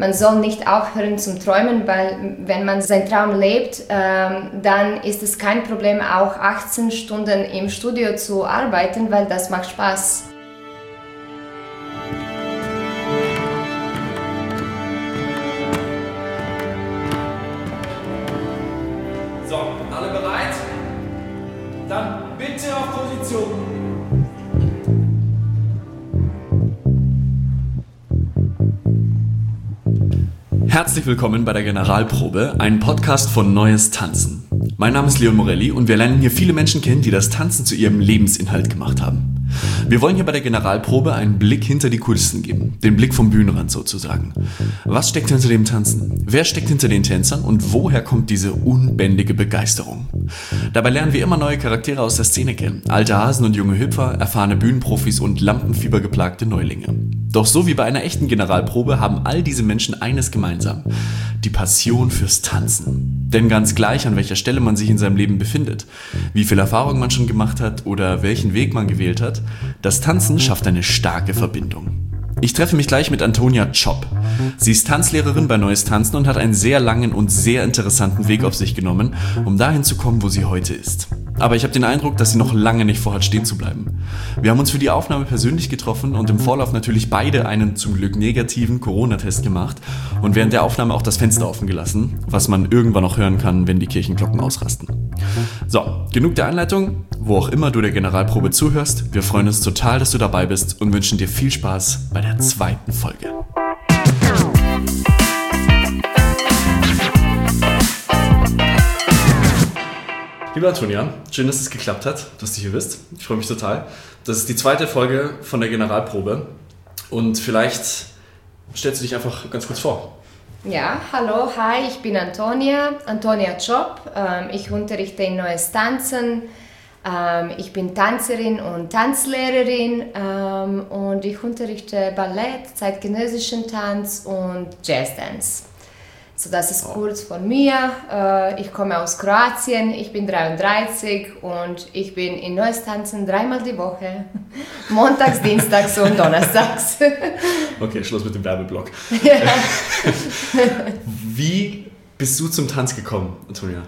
man soll nicht aufhören zum Träumen, weil wenn man seinen Traum lebt, dann ist es kein Problem, auch 18 Stunden im Studio zu arbeiten, weil das macht Spaß. So, alle bereit? Dann bitte auf Position. Herzlich willkommen bei der Generalprobe, ein Podcast von Neues Tanzen. Mein Name ist Leon Morelli und wir lernen hier viele Menschen kennen, die das Tanzen zu ihrem Lebensinhalt gemacht haben. Wir wollen hier bei der Generalprobe einen Blick hinter die Kulissen geben, den Blick vom Bühnenrand sozusagen. Was steckt hinter dem Tanzen? Wer steckt hinter den Tänzern und woher kommt diese unbändige Begeisterung? Dabei lernen wir immer neue Charaktere aus der Szene kennen, alte Hasen und junge Hüpfer, erfahrene Bühnenprofis und lampenfiebergeplagte Neulinge. Doch so wie bei einer echten Generalprobe haben all diese Menschen eines gemeinsam: die Passion fürs Tanzen. Denn ganz gleich, an welcher Stelle man sich in seinem Leben befindet, wie viel Erfahrung man schon gemacht hat oder welchen Weg man gewählt hat, das Tanzen schafft eine starke Verbindung. Ich treffe mich gleich mit Antonia Tschopp. Sie ist Tanzlehrerin bei Neues Tanzen und hat einen sehr langen und sehr interessanten Weg auf sich genommen, um dahin zu kommen, wo sie heute ist. Aber ich habe den Eindruck, dass sie noch lange nicht vorhat, stehen zu bleiben. Wir haben uns für die Aufnahme persönlich getroffen und im Vorlauf natürlich beide einen zum Glück negativen Corona-Test gemacht und während der Aufnahme auch das Fenster offen gelassen, was man irgendwann noch hören kann, wenn die Kirchenglocken ausrasten. So, genug der Einleitung. Wo auch immer du der Generalprobe zuhörst, wir freuen uns total, dass du dabei bist und wünschen dir viel Spaß bei der zweiten Folge. Liebe Antonia, schön, dass es geklappt hat, dass du hier bist. Ich freue mich total. Das ist die zweite Folge von der Generalprobe und vielleicht stellst du dich einfach ganz kurz vor. Ja, hallo, hi, ich bin Antonia Tschopp. Ich unterrichte in Neues Tanzen. Ich bin Tänzerin und Tanzlehrerin und ich unterrichte Ballett, zeitgenössischen Tanz und Jazzdance. So, das ist kurz von mir. Ich komme aus Kroatien, ich bin 33 und ich bin in Neues Tanzen 3-mal die Woche. Montags, Dienstags und Donnerstags. Okay, Schluss mit dem Werbeblock. Ja. Wie bist du zum Tanz gekommen, Antonia?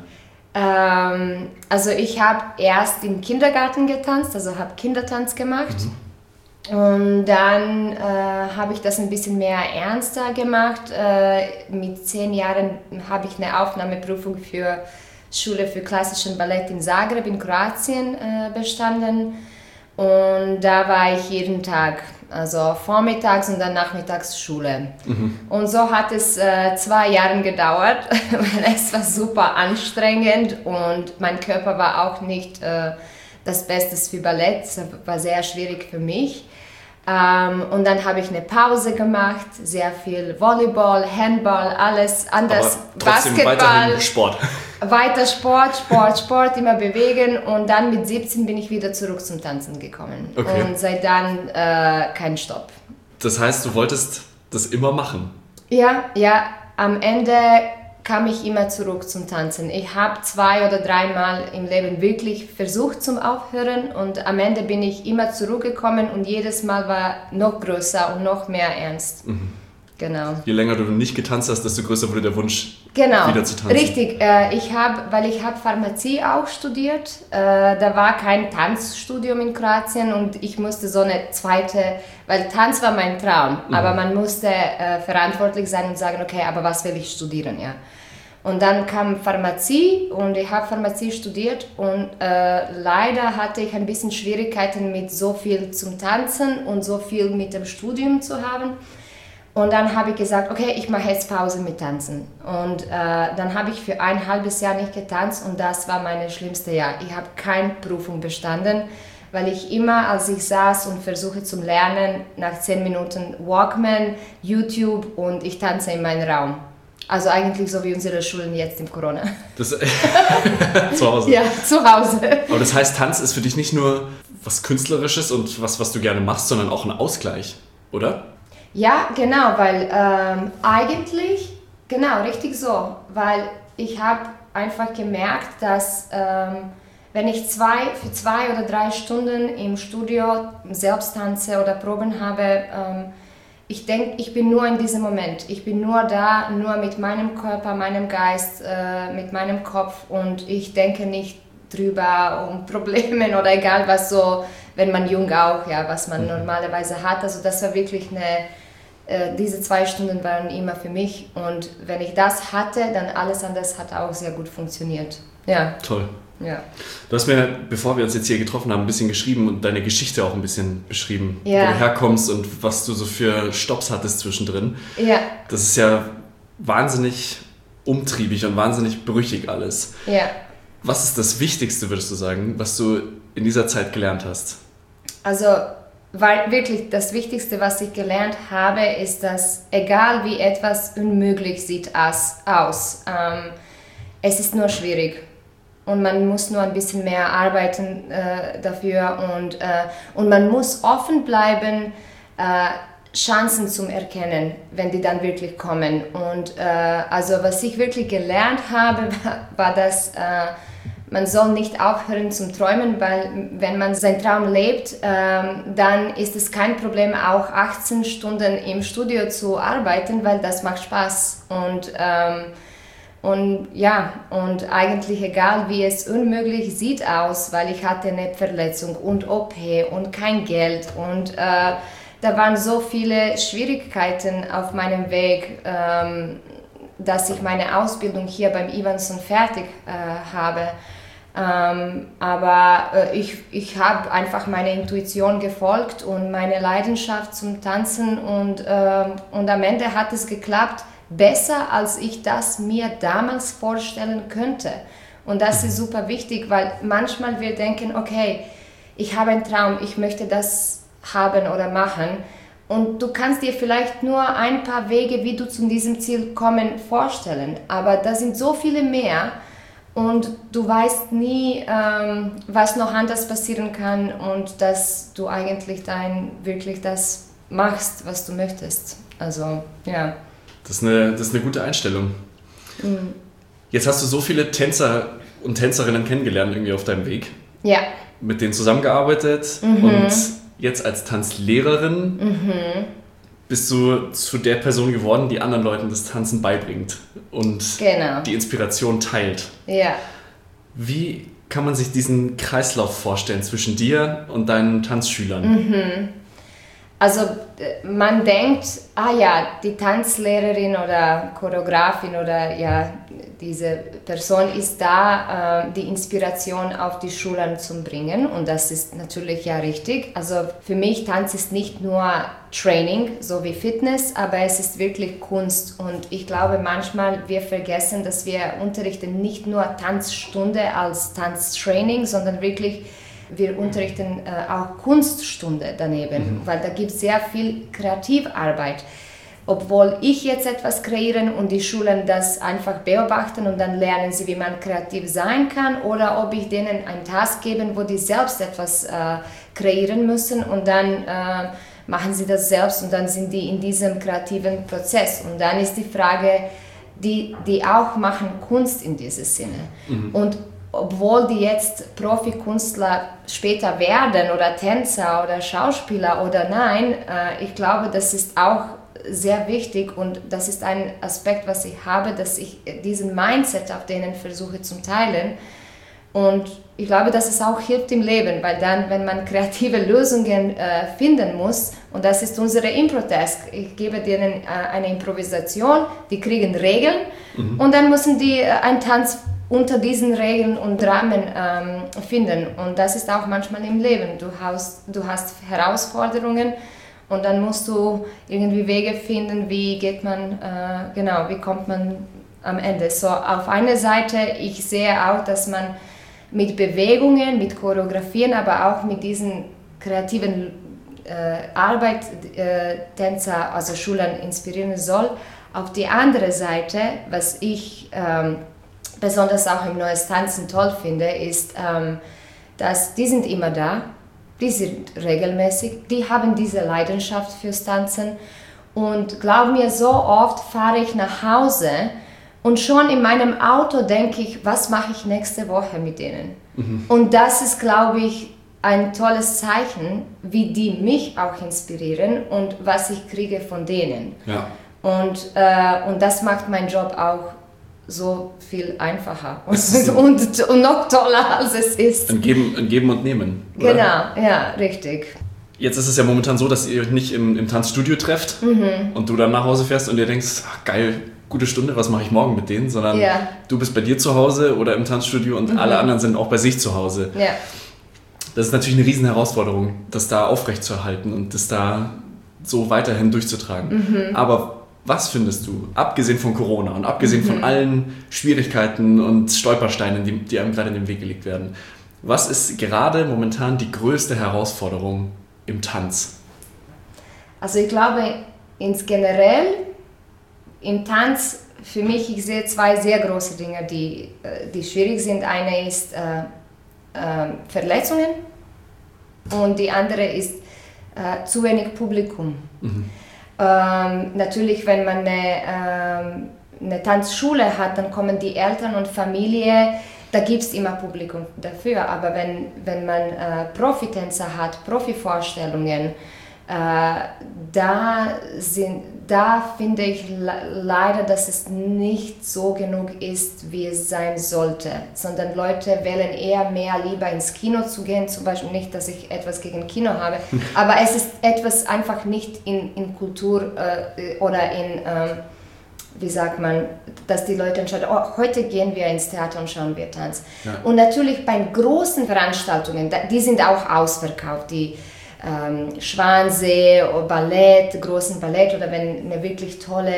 Also ich habe erst im Kindergarten getanzt, also habe Kindertanz gemacht. Und dann habe ich das ein bisschen mehr ernster gemacht. Mit 10 Jahren habe ich eine Aufnahmeprüfung für Schule für klassischen Ballett in Zagreb in Kroatien bestanden. Und da war ich jeden Tag, also vormittags und dann nachmittags Schule. Und so hat es 2 Jahre gedauert, weil es war super anstrengend und mein Körper war auch nicht das Beste für Ballett, es war sehr schwierig für mich. Und dann habe ich eine Pause gemacht, sehr viel Volleyball, Handball, alles anders, Basketball, Sport. Weiter Sport, immer bewegen und dann mit 17 bin ich wieder zurück zum Tanzen gekommen. Okay. Und seit dann kein Stopp. Das heißt, du wolltest das immer machen? Ja, am Ende kam ich immer zurück zum Tanzen. Ich habe 2 oder 3 Mal im Leben wirklich versucht zum Aufhören und am Ende bin ich immer zurückgekommen und jedes Mal war noch größer und noch mehr ernst. Genau. Je länger du nicht getanzt hast, desto größer wurde der Wunsch, wieder zu tanzen. Richtig. Ich habe Pharmazie auch studiert. Da war kein Tanzstudium in Kroatien und ich musste so eine zweite, weil Tanz war mein Traum, aber man musste verantwortlich sein und sagen, okay, aber was will ich studieren, ja. Und dann kam Pharmazie und ich habe Pharmazie studiert und leider hatte ich ein bisschen Schwierigkeiten mit so viel zum Tanzen und so viel mit dem Studium zu haben. Und dann habe ich gesagt, okay, ich mache jetzt Pause mit Tanzen. Und dann habe ich für ein halbes Jahr nicht getanzt und das war mein schlimmstes Jahr. Ich habe keine Prüfung bestanden, weil ich immer, als ich saß und versuche zu lernen, nach 10 Minuten Walkman, YouTube und ich tanze in meinen Raum. Also eigentlich so wie unsere Schulen jetzt im Corona. Zu Hause? Ja, zu Hause. Aber das heißt, Tanz ist für dich nicht nur was Künstlerisches und was du gerne machst, sondern auch ein Ausgleich, oder? Ja, genau, weil eigentlich, genau, richtig so, weil ich habe einfach gemerkt, dass wenn ich für 2 oder 3 Stunden im Studio selbst tanze oder Proben habe, ich denke, ich bin nur in diesem Moment. Ich bin nur da, nur mit meinem Körper, meinem Geist, mit meinem Kopf und ich denke nicht drüber um Probleme oder egal was so, wenn man jung auch, ja, was man normalerweise hat. Also das war wirklich diese 2 Stunden waren immer für mich und wenn ich das hatte, dann alles andere hat auch sehr gut funktioniert. Ja. Toll. Ja. Du hast mir, bevor wir uns jetzt hier getroffen haben, ein bisschen geschrieben und deine Geschichte auch ein bisschen beschrieben, ja. wo du herkommst und was du so für Stopps hattest zwischendrin. Ja. Das ist ja wahnsinnig umtriebig und wahnsinnig brüchig alles. Ja. Was ist das Wichtigste, würdest du sagen, was du in dieser Zeit gelernt hast? Also, weil wirklich das Wichtigste, was ich gelernt habe, ist, dass egal wie etwas unmöglich sieht aus, es ist nur schwierig. Und man muss nur ein bisschen mehr arbeiten dafür und man muss offen bleiben, Chancen zum Erkennen, wenn die dann wirklich kommen. Und also was ich wirklich gelernt habe, war, dass man soll nicht aufhören zum Träumen, weil wenn man seinen Traum lebt, dann ist es kein Problem, auch 18 Stunden im Studio zu arbeiten, weil das macht Spaß. Und ja, und eigentlich egal wie es unmöglich sieht aus, weil ich hatte eine Verletzung und OP und kein Geld und da waren so viele Schwierigkeiten auf meinem Weg, dass ich meine Ausbildung hier beim Evanson fertig habe. Aber ich habe einfach meiner Intuition gefolgt und meine Leidenschaft zum Tanzen und am Ende hat es geklappt, besser als ich das mir damals vorstellen könnte. Und das ist super wichtig, weil manchmal wir denken, okay, ich habe einen Traum, ich möchte das haben oder machen. Und du kannst dir vielleicht nur ein paar Wege, wie du zu diesem Ziel kommen, vorstellen. Aber da sind so viele mehr und du weißt nie, was noch anders passieren kann und dass du eigentlich wirklich das machst, was du möchtest. Also, ja. Das ist eine gute Einstellung. Mhm. Jetzt hast du so viele Tänzer und Tänzerinnen kennengelernt irgendwie auf deinem Weg. Ja. Mit denen zusammengearbeitet und jetzt als Tanzlehrerin bist du zu der Person geworden, die anderen Leuten das Tanzen beibringt und die Inspiration teilt. Ja. Wie kann man sich diesen Kreislauf vorstellen zwischen dir und deinen Tanzschülern? Also man denkt, die Tanzlehrerin oder Choreografin oder ja, diese Person ist da, die Inspiration auf die Schüler zu bringen und das ist natürlich ja richtig. Also für mich Tanz ist nicht nur Training, so wie Fitness, aber es ist wirklich Kunst und ich glaube manchmal wir vergessen, dass wir unterrichten nicht nur Tanzstunde als Tanztraining, sondern wirklich wir unterrichten auch Kunststunde daneben, weil da gibt es sehr viel Kreativarbeit. Obwohl ich jetzt etwas kreieren und die Schulen das einfach beobachten und dann lernen sie, wie man kreativ sein kann oder ob ich denen einen Task gebe, wo die selbst etwas kreieren müssen und dann machen sie das selbst und dann sind die in diesem kreativen Prozess. Und dann ist die Frage, die auch machen Kunst in diesem Sinne. Und obwohl die jetzt Profikünstler später werden oder Tänzer oder Schauspieler oder nein, ich glaube, das ist auch sehr wichtig und das ist ein Aspekt, was ich habe, dass ich diesen Mindset auf denen versuche zu teilen und ich glaube, dass es auch hilft im Leben, weil dann, wenn man kreative Lösungen finden muss und das ist unsere Impro-Task, ich gebe denen eine Improvisation, die kriegen Regeln und dann müssen die einen Tanz unter diesen Regeln und Rahmen finden. Und das ist auch manchmal im Leben. Du hast Herausforderungen und dann musst du irgendwie Wege finden, wie kommt man am Ende. So auf einer Seite, ich sehe auch, dass man mit Bewegungen, mit Choreografien, aber auch mit diesen kreativen Arbeit Tänzer, also Schülern inspirieren soll. Auf die andere Seite, was ich besonders auch im Neues Tanzen toll finde, ist, dass die sind immer da, die sind regelmäßig, die haben diese Leidenschaft fürs Tanzen und glaub mir, so oft fahre ich nach Hause und schon in meinem Auto denke ich, was mache ich nächste Woche mit denen? Und das ist, glaube ich, ein tolles Zeichen, wie die mich auch inspirieren und was ich kriege von denen. Ja. Und das macht meinen Job auch so viel einfacher und noch toller, als es ist. Ein Geben und Nehmen. Oder? Genau, ja, richtig. Jetzt ist es ja momentan so, dass ihr euch nicht im Tanzstudio trefft und du dann nach Hause fährst und dir denkst, ach, geil, gute Stunde, was mache ich morgen mit denen? Sondern du bist bei dir zu Hause oder im Tanzstudio und alle anderen sind auch bei sich zu Hause. Ja. Das ist natürlich eine riesen Herausforderung, das da aufrechtzuerhalten und das da so weiterhin durchzutragen. Aber was findest du, abgesehen von Corona und abgesehen von allen Schwierigkeiten und Stolpersteinen, die einem gerade in den Weg gelegt werden, was ist gerade momentan die größte Herausforderung im Tanz? Also ich glaube, generell im Tanz, für mich, ich sehe zwei sehr große Dinge, die schwierig sind. Eine ist Verletzungen und die andere ist zu wenig Publikum. Natürlich, wenn man eine Tanzschule hat, dann kommen die Eltern und Familie, da gibt es immer Publikum dafür, aber wenn man Profitänzer hat, Profivorstellungen, da finde ich leider, dass es nicht so genug ist, wie es sein sollte, sondern Leute wählen eher mehr lieber ins Kino zu gehen, zum Beispiel nicht, dass ich etwas gegen Kino habe, aber es ist etwas einfach nicht in Kultur oder in, wie sagt man, dass die Leute entscheiden, oh, heute gehen wir ins Theater und schauen wir Tanz. Ja. Und natürlich bei großen Veranstaltungen, die sind auch ausverkauft, die Schwansee, Ballett, großen Ballett oder wenn eine wirklich tolle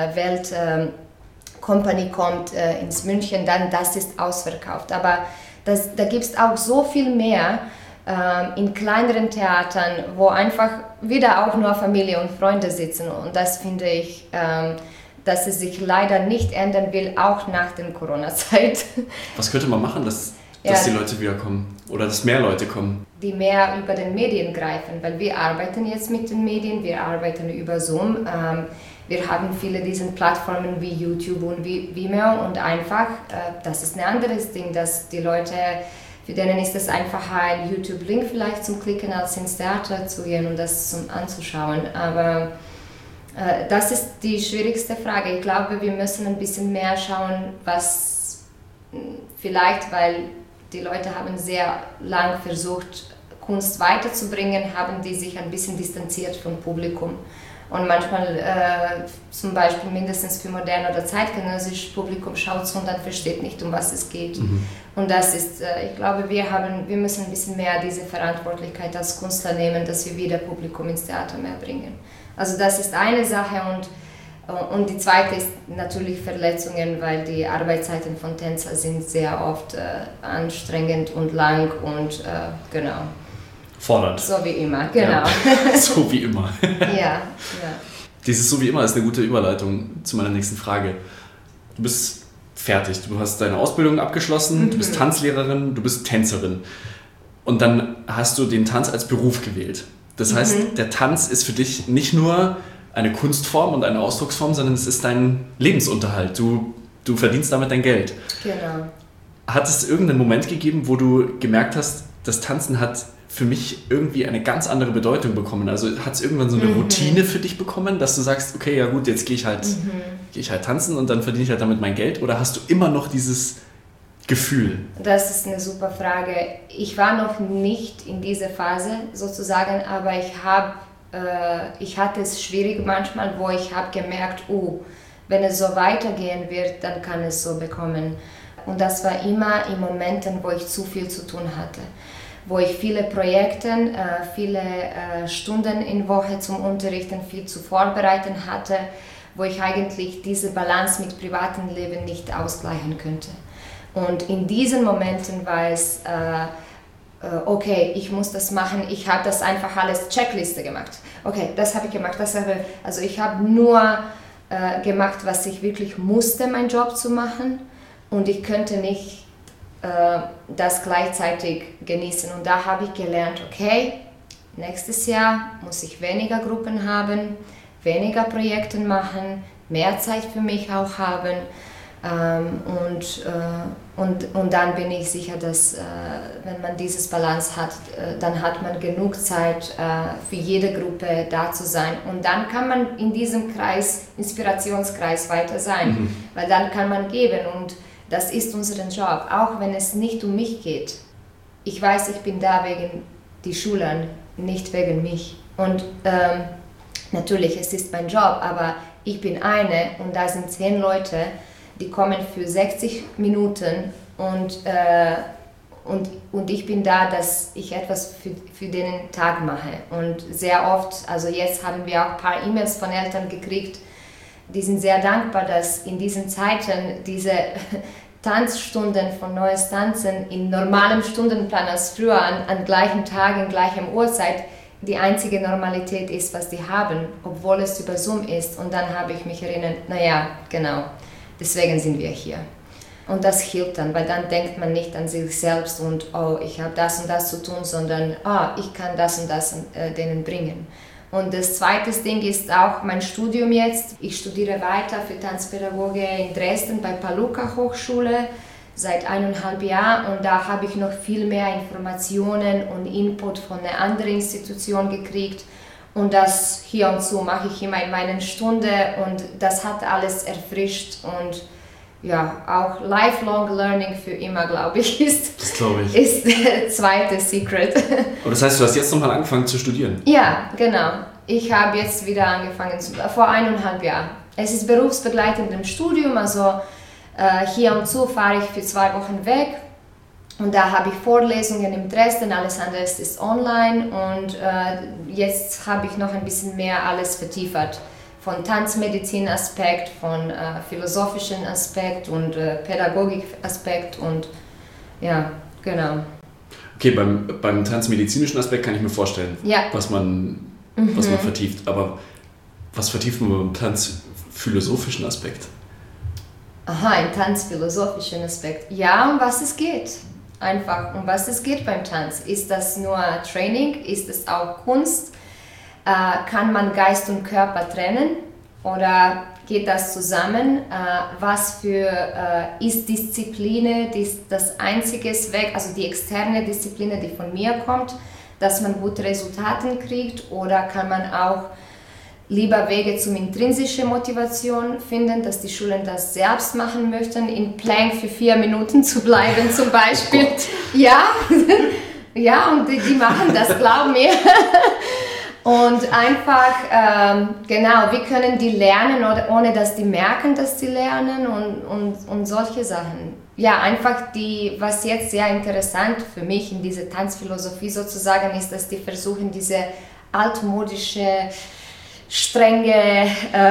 Weltcompany kommt ins München, dann das ist ausverkauft. Aber da gibt es auch so viel mehr in kleineren Theatern, wo einfach wieder auch nur Familie und Freunde sitzen und das finde ich, dass es sich leider nicht ändern will, auch nach der Corona-Zeit. Was könnte man machen, dass die Leute wiederkommen oder dass mehr Leute kommen? Die mehr über den Medien greifen, weil wir arbeiten jetzt mit den Medien, wir arbeiten über Zoom, wir haben viele dieser Plattformen wie YouTube und Vimeo und einfach, das ist ein anderes Ding, dass die Leute, für denen ist es einfacher, einen YouTube-Link vielleicht zum Klicken, als ins Theater zu gehen und das anzuschauen, aber das ist die schwierigste Frage. Ich glaube, wir müssen ein bisschen mehr schauen, was vielleicht, weil die Leute haben sehr lang versucht, Kunst weiterzubringen, haben die sich ein bisschen distanziert vom Publikum. Und manchmal, zum Beispiel mindestens für moderne oder zeitgenössisches Publikum, schaut es und dann versteht nicht, um was es geht. Und das ist, ich glaube, wir müssen ein bisschen mehr diese Verantwortlichkeit als Künstler nehmen, dass wir wieder Publikum ins Theater mehr bringen. Also das ist eine Sache und die zweite ist natürlich Verletzungen, weil die Arbeitszeiten von Tänzern sind sehr oft anstrengend und lang und genau. Fordernd. So wie immer, genau. Ja. So wie immer. Ja. Dieses so wie immer ist eine gute Überleitung zu meiner nächsten Frage. Du bist fertig, du hast deine Ausbildung abgeschlossen, du bist Tanzlehrerin, du bist Tänzerin. Und dann hast du den Tanz als Beruf gewählt. Das heißt, der Tanz ist für dich nicht nur eine Kunstform und eine Ausdrucksform, sondern es ist dein Lebensunterhalt. Du verdienst damit dein Geld. Genau. Hat es irgendeinen Moment gegeben, wo du gemerkt hast, das Tanzen hat für mich irgendwie eine ganz andere Bedeutung bekommen? Also hat es irgendwann so eine Routine für dich bekommen, dass du sagst, okay, ja gut, jetzt gehe ich halt tanzen und dann verdiene ich halt damit mein Geld? Oder hast du immer noch dieses Gefühl? Das ist eine super Frage. Ich war noch nicht in dieser Phase sozusagen, aber ich hatte es schwierig manchmal, wo ich habe gemerkt, wenn es so weitergehen wird, dann kann es so bekommen. Und das war immer in Momenten, wo ich zu viel zu tun hatte, wo ich viele Projekte, viele Stunden in Woche zum Unterrichten, viel zu vorbereiten hatte, wo ich eigentlich diese Balance mit privatem Leben nicht ausgleichen könnte. Und in diesen Momenten war es, okay, ich muss das machen, ich habe das einfach alles Checkliste gemacht. Okay, das habe ich gemacht, also ich habe nur gemacht, was ich wirklich musste, meinen Job zu machen und ich könnte nicht das gleichzeitig genießen. Und da habe ich gelernt, okay, nächstes Jahr muss ich weniger Gruppen haben, weniger Projekte machen, mehr Zeit für mich auch haben. Und dann bin ich sicher, dass wenn man dieses Balance hat, dann hat man genug Zeit für jede Gruppe da zu sein. Und dann kann man in diesem Kreis, Inspirationskreis weiter sein, weil dann kann man geben und das ist unser Job, auch wenn es nicht um mich geht. Ich weiß, ich bin da wegen die Schülern, nicht wegen mich. Und natürlich, es ist mein Job, aber ich bin eine und da sind 10 Leute, die kommen für 60 Minuten und ich bin da, dass ich etwas für den Tag mache. Und sehr oft, also jetzt haben wir auch ein paar E-Mails von Eltern gekriegt, die sind sehr dankbar, dass in diesen Zeiten diese Tanzstunden von Neues Tanzen in normalem Stundenplan als früher an gleichen Tagen, gleicher Uhrzeit die einzige Normalität ist, was die haben, obwohl es über Zoom ist. Und dann habe ich mich erinnert, naja, genau. Deswegen sind wir hier. Und das hilft dann, weil dann denkt man nicht an sich selbst und oh, ich habe das und das zu tun, sondern ich kann das und das denen bringen. Und das zweite Ding ist auch mein Studium jetzt. Ich studiere weiter für Tanzpädagoge in Dresden bei Palluca Hochschule seit 1,5 Jahren und da habe ich noch viel mehr Informationen und Input von einer anderen Institution gekriegt. Und das hier und so mache ich immer in meinen Stunden und das hat alles erfrischt und ja, auch lifelong learning für immer, glaube ich, ist der zweite Secret. Aber das heißt, du hast jetzt nochmal angefangen zu studieren? Ja, genau. Ich habe jetzt wieder angefangen, vor 1,5 Jahren. Es ist berufsbegleitend im Studium, also hier und so fahre ich für 2 Wochen weg. Und da habe ich Vorlesungen in Dresden, alles andere ist online und jetzt habe ich noch ein bisschen mehr alles vertiefert. Von Tanzmedizin-Aspekt, von philosophischen Aspekt und Pädagogik-Aspekt und ja, genau. Okay, beim tanzmedizinischen Aspekt kann ich mir vorstellen, was man vertieft. Aber was vertieft man beim tanzphilosophischen Aspekt? Aha, im tanzphilosophischen Aspekt. Ja, um was es geht. Einfach, um was es geht beim Tanz. Ist das nur Training? Ist es auch Kunst? Kann man Geist und Körper trennen? Oder geht das zusammen? Was für ist Disziplin, das einzige Weg, also die externe Disziplin, die von mir kommt, dass man gute Resultate kriegt? Oder kann man auch lieber Wege zum intrinsische Motivation finden, dass die Schulen das selbst machen möchten, in Plank für 4 Minuten zu bleiben zum Beispiel. Ja, ja, und die machen das, glaub mir. Und einfach, genau, wie können die lernen, ohne dass die merken, dass sie lernen und solche Sachen. Ja, einfach was jetzt sehr interessant für mich in dieser Tanzphilosophie sozusagen ist, dass die versuchen, diese altmodische strenge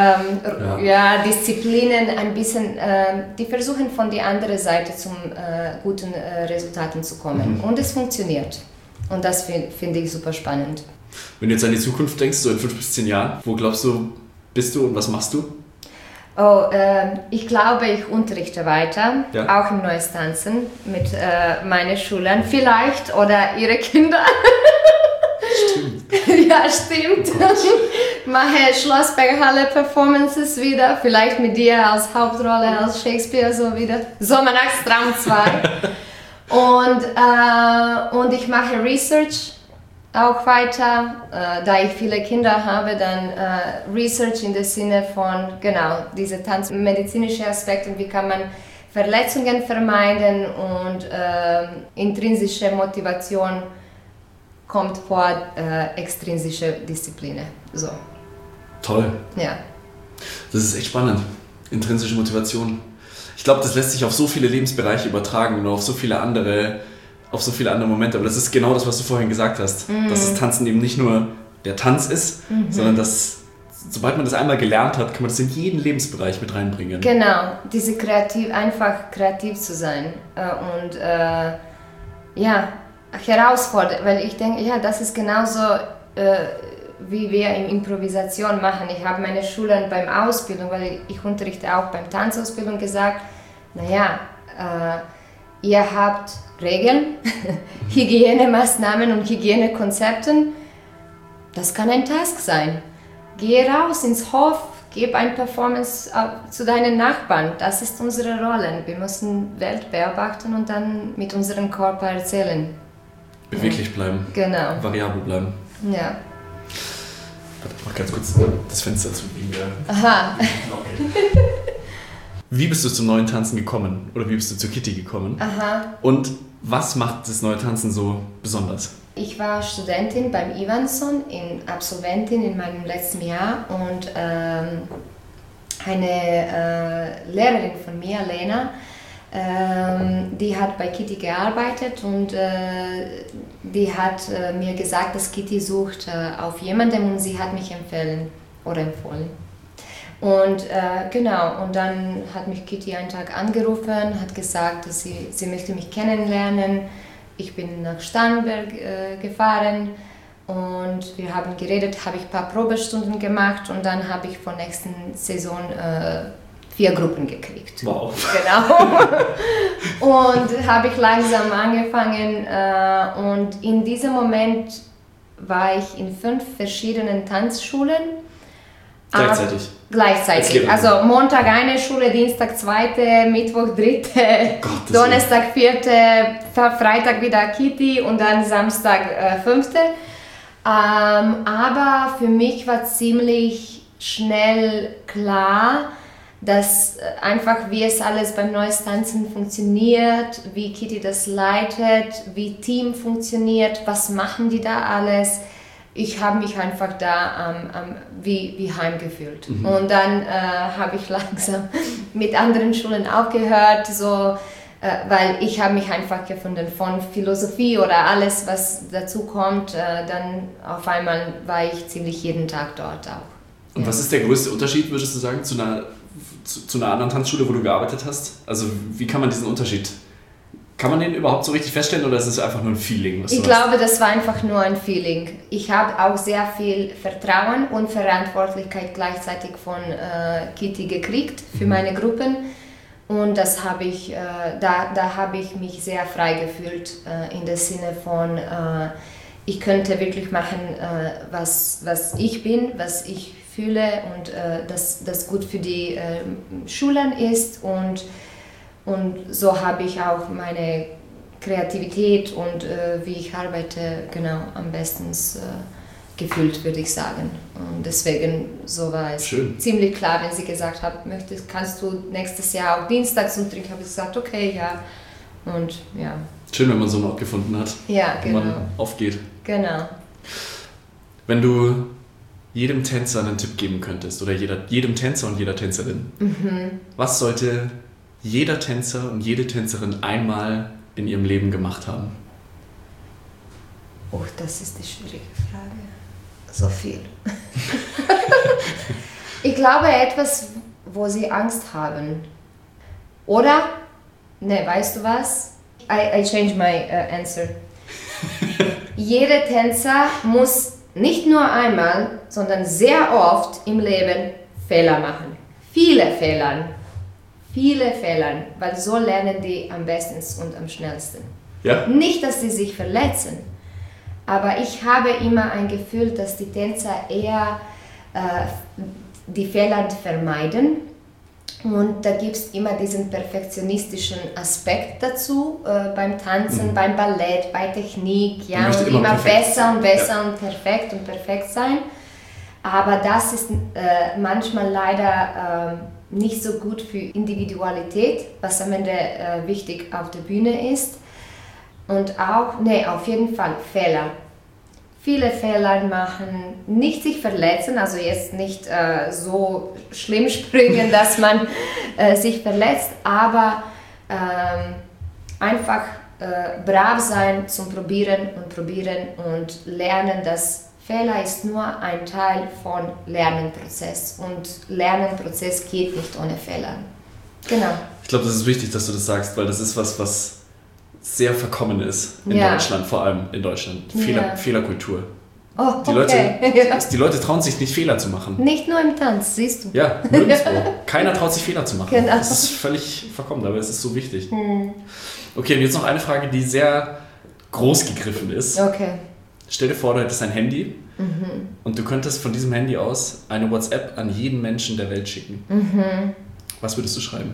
Disziplinen ein bisschen, die versuchen von der anderen Seite zum guten Resultaten zu kommen. Und es funktioniert. Und das finde ich super spannend. Wenn du jetzt an die Zukunft denkst, so in 5 bis 10 Jahren, wo glaubst du, bist du und was machst du? Oh, ich glaube, ich unterrichte weiter, auch im Neues Tanzen mit meinen Schülern vielleicht oder ihre Kinder. Stimmt. Ja, stimmt. Mache Schlossberghalle-Performances wieder, vielleicht mit dir als Hauptrolle, als Shakespeare so wieder. Sommernachtstraum 2. Und ich mache Research auch weiter, da ich viele Kinder habe, dann Research in dem Sinne von, genau, diese tanzmedizinische Aspekte, wie kann man Verletzungen vermeiden und intrinsische Motivation kommt vor extrinsische Disziplin. So. Toll. Ja. Das ist echt spannend. Intrinsische Motivation. Ich glaube, das lässt sich auf so viele Lebensbereiche übertragen und auf so viele andere Momente. Aber das ist genau das, was du vorhin gesagt hast. Dass das Tanzen eben nicht nur der Tanz ist, sondern dass, sobald man das einmal gelernt hat, kann man das in jeden Lebensbereich mit reinbringen. Genau, einfach kreativ zu sein und herausfordernd, weil ich denke, ja, das ist genauso, wie wir in Improvisation machen. Ich habe meine Schüler beim Ausbildung, weil ich unterrichte auch beim Tanzausbildung, gesagt, naja, ihr habt Regeln, Hygienemaßnahmen und Hygienekonzepte. Das kann ein Task sein. Geh raus ins Hof, gib ein Performance zu deinen Nachbarn. Das ist unsere Rolle. Wir müssen Welt beobachten und dann mit unserem Körper erzählen. Beweglich bleiben. Genau. Variabel bleiben. Ja. Warte, mach ganz kurz das Fenster zu wegen der... Aha. Wie bist du zum neuen Tanzen gekommen? Oder wie bist du zu Kitty gekommen? Aha. Und was macht das neue Tanzen so besonders? Ich war Studentin beim Ivanson, Absolventin in meinem letzten Jahr und eine Lehrerin von mir, Lena, die hat bei Kitty gearbeitet und die hat mir gesagt, dass Kitty sucht auf jemanden und sie hat mich empfohlen. Und genau, und dann hat mich Kitty einen Tag angerufen, hat gesagt, dass sie möchte mich kennenlernen. Ich bin nach Starnberg gefahren und wir haben geredet, habe ich ein paar Probestunden gemacht und dann habe ich von nächsten Saison 4 Gruppen gekriegt. Wow. Genau. Und habe ich langsam angefangen und in diesem Moment war ich in 5 verschiedenen Tanzschulen. Gleichzeitig. Also Montag eine Schule, Dienstag 2., Mittwoch 3., Donnerstag 4., Freitag wieder Kitty und dann Samstag 5. Aber für mich war ziemlich schnell klar, dass einfach wie es alles beim Neues Tanzen funktioniert, wie Kitty das leitet, wie Team funktioniert, was machen die da alles. Ich habe mich einfach da wie heim gefühlt. Mhm. Und dann habe ich langsam mit anderen Schulen aufgehört, weil ich habe mich einfach gefunden von Philosophie oder alles, was dazu kommt. Dann auf einmal war ich ziemlich jeden Tag dort auch. Und was ist der größte Unterschied, würdest du sagen, zu einer anderen Tanzschule, wo du gearbeitet hast? Also wie kann man diesen Unterschied... Kann man den überhaupt so richtig feststellen oder ist es einfach nur ein Feeling? Ich glaube, das war einfach nur ein Feeling. Ich habe auch sehr viel Vertrauen und Verantwortlichkeit gleichzeitig von Kitty gekriegt für meine Gruppen. Und das habe ich, da habe ich mich sehr frei gefühlt in dem Sinne von, ich könnte wirklich machen, was ich bin, was ich fühle und das gut für die Schulen ist. Und so habe ich auch meine Kreativität und wie ich arbeite genau am besten gefühlt, würde ich sagen. Und deswegen so war es ziemlich klar, wenn sie gesagt hat, kannst du nächstes Jahr auch dienstags unterrichten, habe ich gesagt, okay, ja. Und ja. Schön, wenn man so einen Ort gefunden hat, wo man aufgeht. Genau. Wenn du jedem Tänzer einen Tipp geben könntest oder jedem Tänzer und jeder Tänzerin, was sollte jeder Tänzer und jede Tänzerin einmal in ihrem Leben gemacht haben? Oh, das ist eine schwierige Frage. So viel. Ich glaube, etwas, wo sie Angst haben. Oder? Ne, weißt du was? I change my answer. Jeder Tänzer muss nicht nur einmal, sondern sehr oft im Leben Fehler machen. Viele Fehler, weil so lernen die am besten und am schnellsten. Ja? Nicht, dass sie sich verletzen, aber ich habe immer ein Gefühl, dass die Tänzer eher die Fehler vermeiden. Und da gibt es immer diesen perfektionistischen Aspekt dazu, beim Tanzen, beim Ballett, bei Technik, ja, und immer besser und besser und perfekt sein. Aber das ist manchmal leider nicht so gut für Individualität, was am Ende wichtig auf der Bühne ist. Und auch, auf jeden Fall Fehler. Viele Fehler machen, nicht sich verletzen, also jetzt nicht so schlimm springen, dass man sich verletzt, aber einfach brav sein zum Probieren und lernen, dass Fehler ist nur ein Teil von Lernprozess und Lernprozess geht nicht ohne Fehler. Genau. Ich glaube, das ist wichtig, dass du das sagst, weil das ist was sehr verkommen ist in Deutschland, vor allem in Deutschland. Fehlerkultur. Oh, die Leute trauen sich nicht, Fehler zu machen. Nicht nur im Tanz, siehst du. Ja, nirgendwo. Keiner traut sich, Fehler zu machen. Genau. Das ist völlig verkommen, aber es ist so wichtig. Okay, und jetzt noch eine Frage, die sehr groß gegriffen ist. Okay. Stell dir vor, du hättest ein Handy Und du könntest von diesem Handy aus eine WhatsApp an jeden Menschen der Welt schicken. Was würdest du schreiben?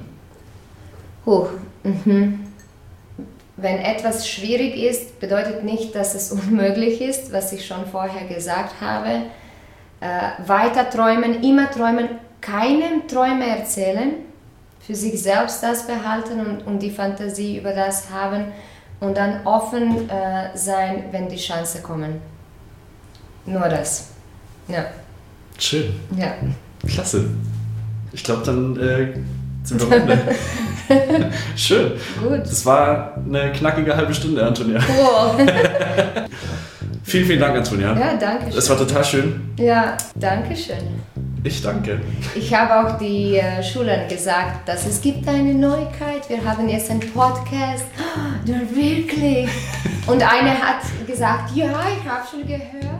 Wenn etwas schwierig ist, bedeutet nicht, dass es unmöglich ist, was ich schon vorher gesagt habe. Weiter träumen, immer träumen, keinem Träume erzählen, für sich selbst das behalten und die Fantasie über das haben und dann offen sein, wenn die Chance kommen. Nur das. Ja. Schön. Ja. Klasse. Ich glaube, dann sind wir am Ende. Schön. Gut. Das war eine knackige halbe Stunde, Antonia. Cool. Vielen, vielen Dank, Antonia. Ja, danke schön. Das war total schön. Ja, danke schön. Ich danke. Ich habe auch die Schülern gesagt, dass es gibt eine Neuigkeit. Wir haben jetzt einen Podcast. Ja, wirklich. Und eine hat gesagt, ja, ich habe schon gehört.